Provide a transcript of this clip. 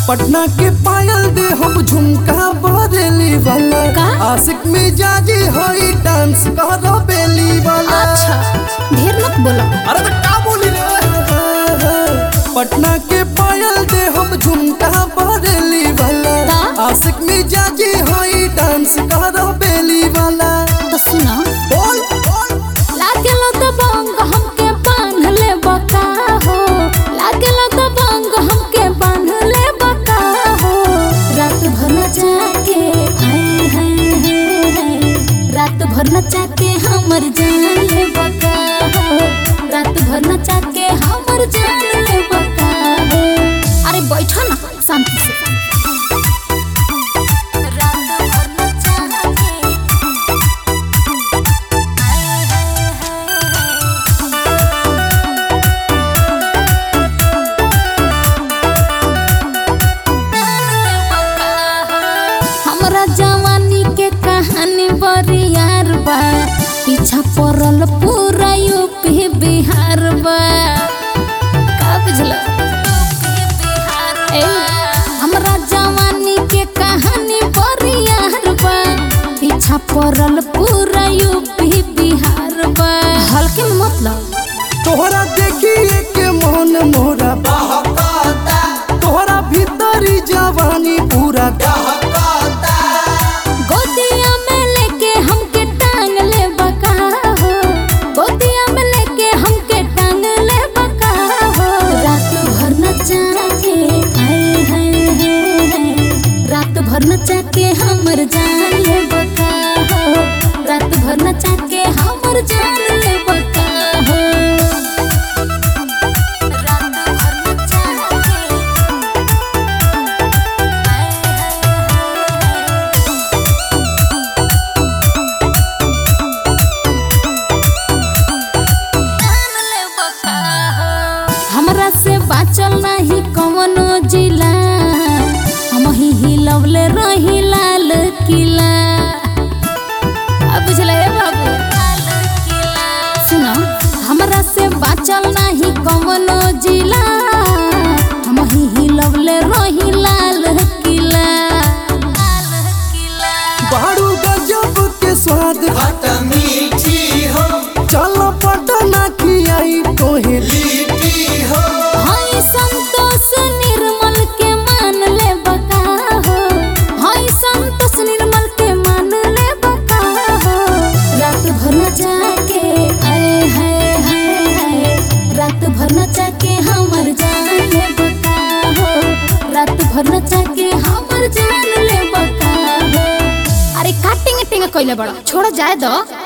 पटना के पायल दे हम झुमका बरेली वाला आशिक मिजाजी होई डांस करो बेली वाला। अच्छा ढेर मत बोलो। अरे तो का बोली रे। पटना के पायल दे हम झुमका बरेली वाला आशिक मिजाजी होई डांस करो बेली वाला। तो सुनो बोल बोल लागेलो तो बंग हमके बांध ले बका हो, लागेलो तो बंग हमके बांध ले बका हो। रात भर नचाके हाय हाय हाय, रात भर नचाके हमर जान ले बका हो, रात भर नचाके हमर जान ले बका हो। अरे बैठो ना शांति से। जवानी के कहानी बरियार बा, पीछा पड़ल पूरा यूपी बिहार बा। का बुझल हमरा जवानी के कहानी बरियार बा, पीछा पड़ल पूरा यूपी बिहार बा। हल्के में मतलब तोहरा देखिए के मन मोरा बहकाता, तोहरा भीतरी जवानी पूरा दहकाता। गोदिया में लेके हमके टांग ले बका हो, गोदिया में लेके हमके टांग ले बका हो। रात भर नचाके हाय हाय हाय, रात भर नचाके हमर जान ले बका हो, रात भर नचाके हमर जान ले बका हो। हमरा से बाचल नहीं कवनो जिला, हम ही हिलवले रही लाल किला। अब बुझल है बाबू। सुनो हमरा से बाचल नहीं कवनो जिला, हम ही हिलवले रही लाल किला। बारू गजब के स्वाद खट्टा मीठी हो, चलो पटना की आई तोहे लीटी हो। हाय संतोष निर्मल के मान ले बका हो, हाय संतोष निर्मल के मान ले बका हो। रात भर नचाके हाय हाय हाय हाय, रात भर नचाके हमर जान ले बका हो, रात भर नचाके हमर जान ले बका हो। अरे काटिंग टिंग कइले बड़ा छोड़ जाए दो।